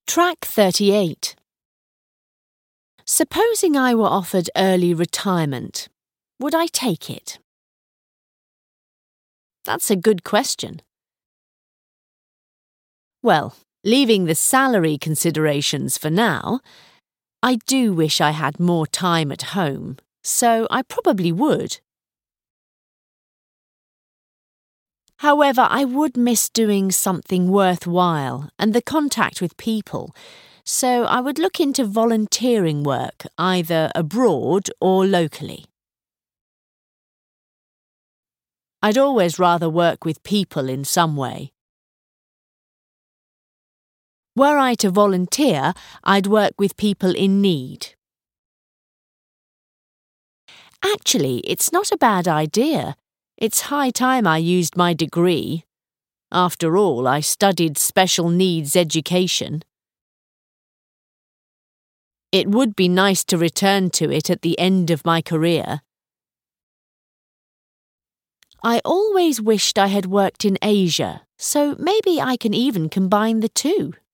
Track 38. Supposing I were offered early retirement, would I take it? That's a good question. Well, leaving the salary considerations for now, I do wish I had more time at home, so I probably would. However, I would miss doing something worthwhile and the contact with people, so I would look into volunteering work either abroad or locally. I'd always rather work with people in some way. Were I to volunteer, I'd work with people in need. Actually, it's not a bad idea. It's high time I used my degree. After all, I studied special needs education. It would be nice to return to it at the end of my career. I always wished I had worked in Asia, so maybe I can even combine the two.